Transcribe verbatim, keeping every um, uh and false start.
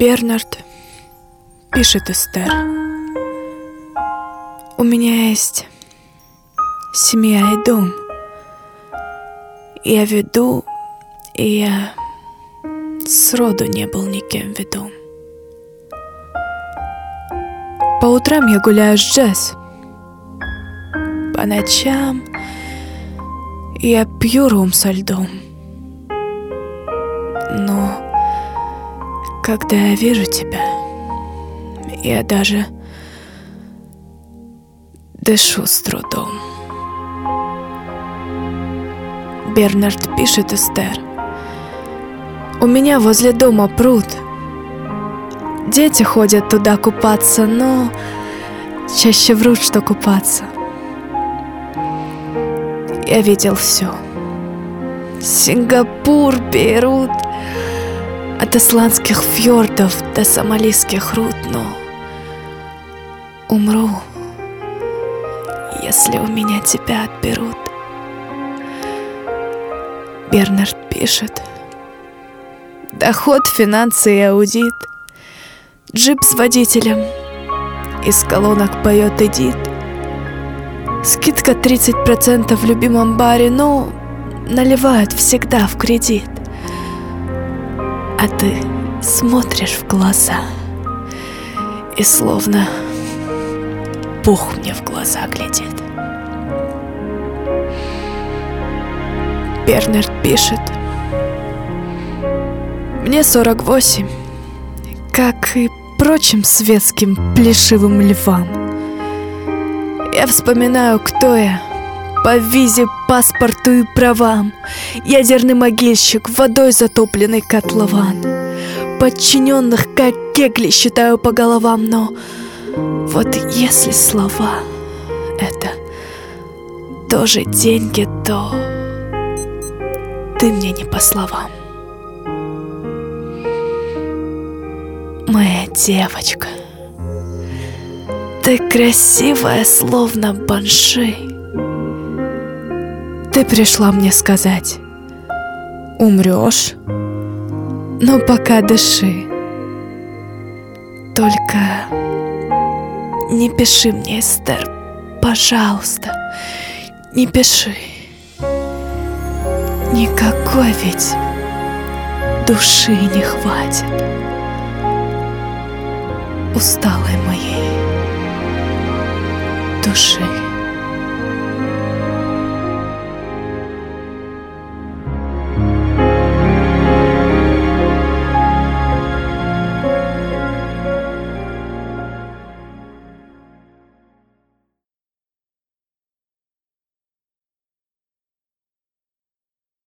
Бернард пишет Эстер: у меня есть семья и дом. Я веду, и я сроду не был никем ведом. По утрам я гуляю с Джесс. По ночам я пью ром со льдом. Но когда я вижу тебя, я даже дышу с трудом. Бернард пишет Эстер: у меня возле дома пруд. Дети ходят туда купаться, но чаще врут, что купаться. Я видел все: Сингапур, Бейрут, от исландских фьордов до сомалийских руд, но умру, если у меня тебя отберут. Бернард пишет: доход, финансы и аудит, джип с водителем, из колонок поет Эдит. Скидка тридцать процентов в любимом баре, но наливают всегда в кредит. А ты смотришь в глаза, и словно Бог мне в глаза глядит. Бернард пишет: мне сорок восемь, как и прочим светским плешивым львам. Я вспоминаю, кто я, по визе, паспорту и правам. Ядерный могильщик, водой затопленный котлован. Подчиненных, как кегли, считаю по головам. Но вот если слова — это тоже деньги, то ты мне не по словам. Моя девочка, ты красивая, словно банши. Ты пришла мне сказать: умрешь, но пока дыши. Только не пиши мне, Эстер, пожалуйста, не пиши. Никакой ведь души не хватит усталой моей души.